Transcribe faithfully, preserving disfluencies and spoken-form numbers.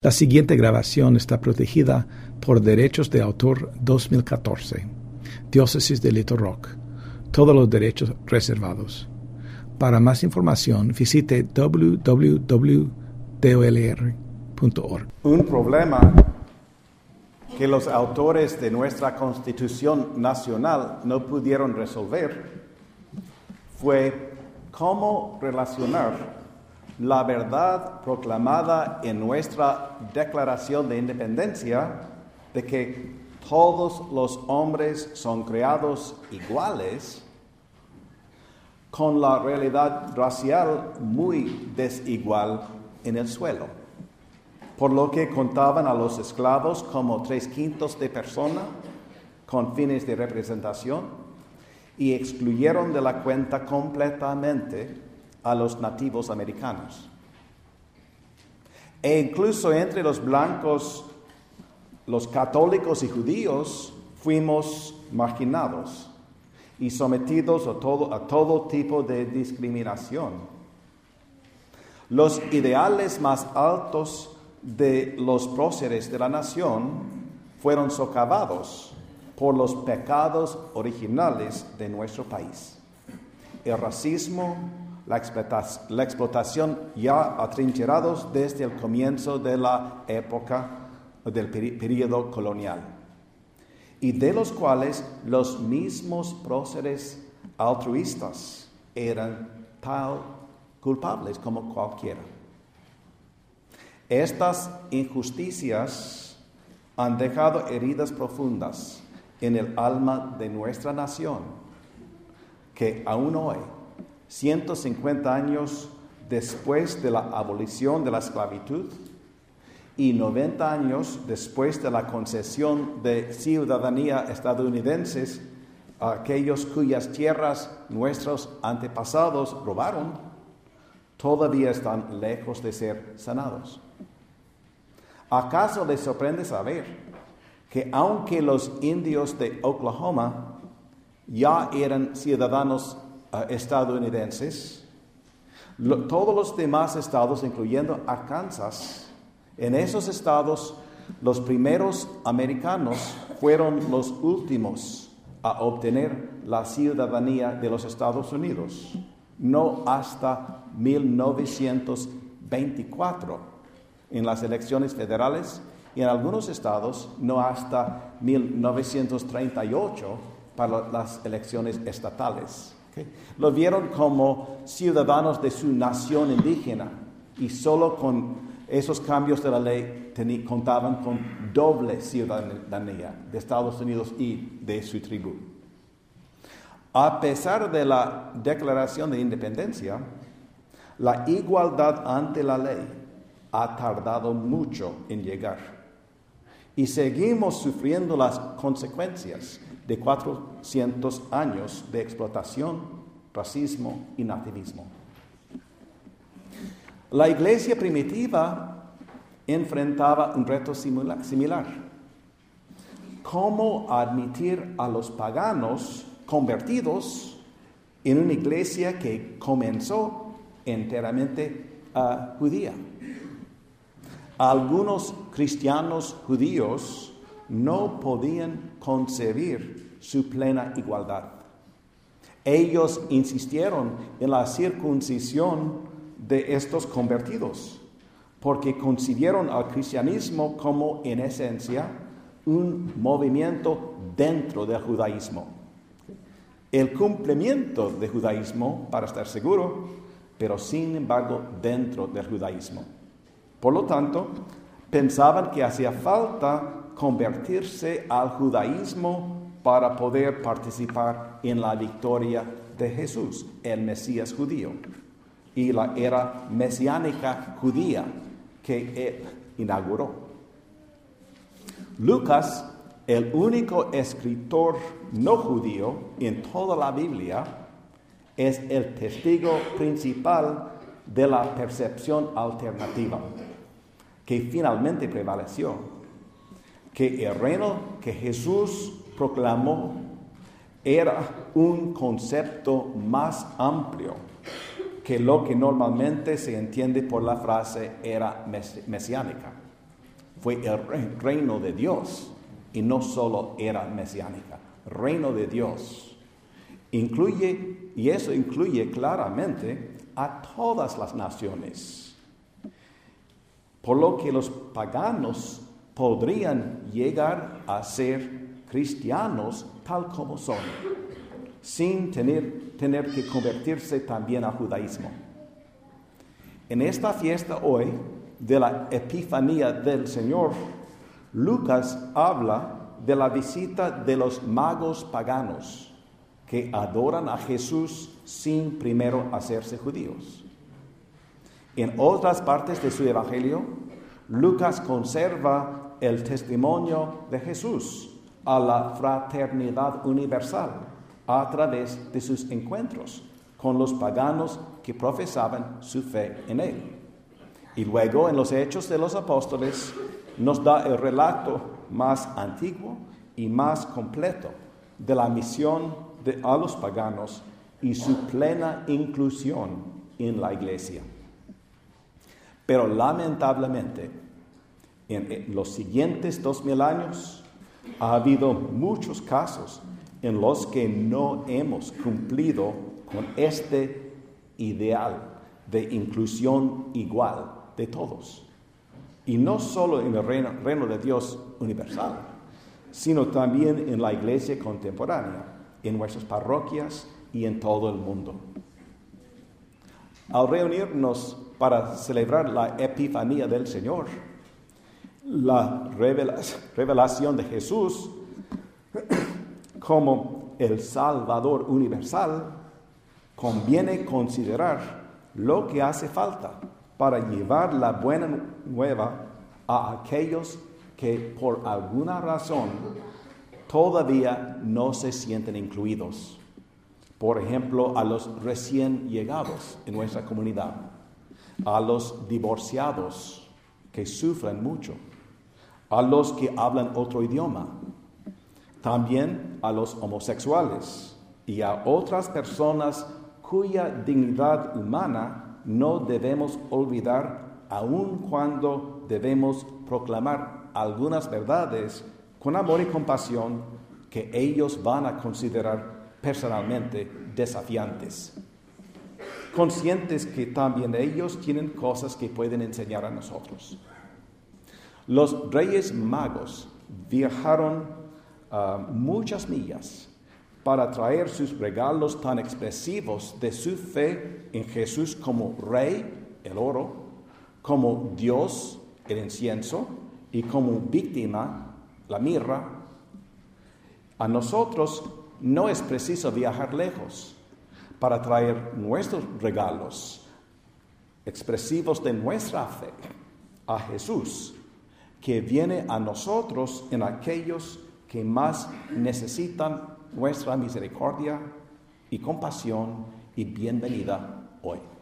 La siguiente grabación está protegida por derechos de autor dos mil catorce. Diócesis de Little Rock. Todos los derechos reservados. Para más información, visite doble u doble u doble u punto d o l r punto org. Un problema que los autores de nuestra Constitución Nacional no pudieron resolver fue cómo relacionar la verdad proclamada en nuestra Declaración de Independencia de que todos los hombres son creados iguales con la realidad racial muy desigual en el suelo, por lo que contaban a los esclavos como tres quintos de persona con fines de representación y excluyeron de la cuenta completamente a los nativos americanos. E incluso entre los blancos, los católicos y judíos, fuimos marginados y sometidos a todo, a todo tipo de discriminación. Los ideales más altos de los próceres de la nación fueron socavados por los pecados originales de nuestro país. El racismo, La explotación, la explotación ya atrincherados desde el comienzo de la época del período colonial, y de los cuales los mismos próceres altruistas eran tal culpables como cualquiera. Estas injusticias han dejado heridas profundas en el alma de nuestra nación, que aún hoy, ciento cincuenta años después de la abolición de la esclavitud y noventa años después de la concesión de ciudadanía estadounidense a aquellos cuyas tierras nuestros antepasados robaron, todavía están lejos de ser sanados. ¿Acaso les sorprende saber que aunque los indios de Oklahoma ya eran ciudadanos Uh, estadounidenses, lo, todos los demás estados, incluyendo Arkansas, en esos estados los primeros americanos fueron los últimos a obtener la ciudadanía de los Estados Unidos, no hasta mil novecientos veinticuatro en las elecciones federales y en algunos estados no hasta mil novecientos treinta y ocho para las elecciones estatales. Okay. Lo vieron como ciudadanos de su nación indígena y solo con esos cambios de la ley teni- contaban con doble ciudadanía de Estados Unidos y de su tribu. A pesar de la Declaración de Independencia, la igualdad ante la ley ha tardado mucho en llegar y seguimos sufriendo las consecuencias de cuatrocientos años de explotación, racismo y nativismo. La iglesia primitiva enfrentaba un reto similar. ¿Cómo admitir a los paganos convertidos en una iglesia que comenzó enteramente uh, judía? Algunos cristianos judíos no podían concebir su plena igualdad. Ellos insistieron en la circuncisión de estos convertidos, porque concibieron al cristianismo como, en esencia, un movimiento dentro del judaísmo. El cumplimiento del judaísmo, para estar seguro, pero sin embargo dentro del judaísmo. Por lo tanto, pensaban que hacía falta convertirse al judaísmo para poder participar en la victoria de Jesús, el Mesías judío, y la era mesiánica judía que él inauguró. Lucas, el único escritor no judío en toda la Biblia, es el testigo principal de la percepción alternativa, que finalmente prevaleció, que el reino que Jesús proclamó era un concepto más amplio que lo que normalmente se entiende por la frase era mes- mesiánica. fue el reino de Dios y no solo era mesiánica. Reino de Dios incluye, y eso incluye claramente a todas las naciones, por lo que los paganos podrían llegar a ser cristianos tal como son, sin tener, tener que convertirse también al judaísmo. En esta fiesta hoy de la Epifanía del Señor, Lucas habla de la visita de los magos paganos que adoran a Jesús sin primero hacerse judíos. En otras partes de su evangelio, Lucas conserva el testimonio de Jesús a la fraternidad universal a través de sus encuentros con los paganos que profesaban su fe en él. Y luego en los Hechos de los Apóstoles nos da el relato más antiguo y más completo de la misión de, a los paganos y su plena inclusión en la iglesia. Pero lamentablemente, en, en los siguientes dos mil años, ha habido muchos casos en los que no hemos cumplido con este ideal de inclusión igual de todos. Y no solo en el reino, reino de Dios universal, sino también en la iglesia contemporánea, en nuestras parroquias y en todo el mundo. Al reunirnos para celebrar la Epifanía del Señor, la revelación de Jesús como el Salvador universal, conviene considerar lo que hace falta para llevar la buena nueva a aquellos que por alguna razón todavía no se sienten incluidos. Por ejemplo, a los recién llegados en nuestra comunidad, a los divorciados que sufren mucho, a los que hablan otro idioma, también a los homosexuales y a otras personas cuya dignidad humana no debemos olvidar, aun cuando debemos proclamar algunas verdades con amor y compasión que ellos van a considerar personalmente desafiantes, conscientes que también ellos tienen cosas que pueden enseñar a nosotros. Los Reyes Magos viajaron uh, muchas millas para traer sus regalos tan expresivos de su fe en Jesús como Rey, el oro, como Dios, el incienso, y como víctima, la mirra. A nosotros no es preciso viajar lejos para traer nuestros regalos expresivos de nuestra fe a Jesús, que viene a nosotros en aquellos que más necesitan nuestra misericordia y compasión y bienvenida hoy.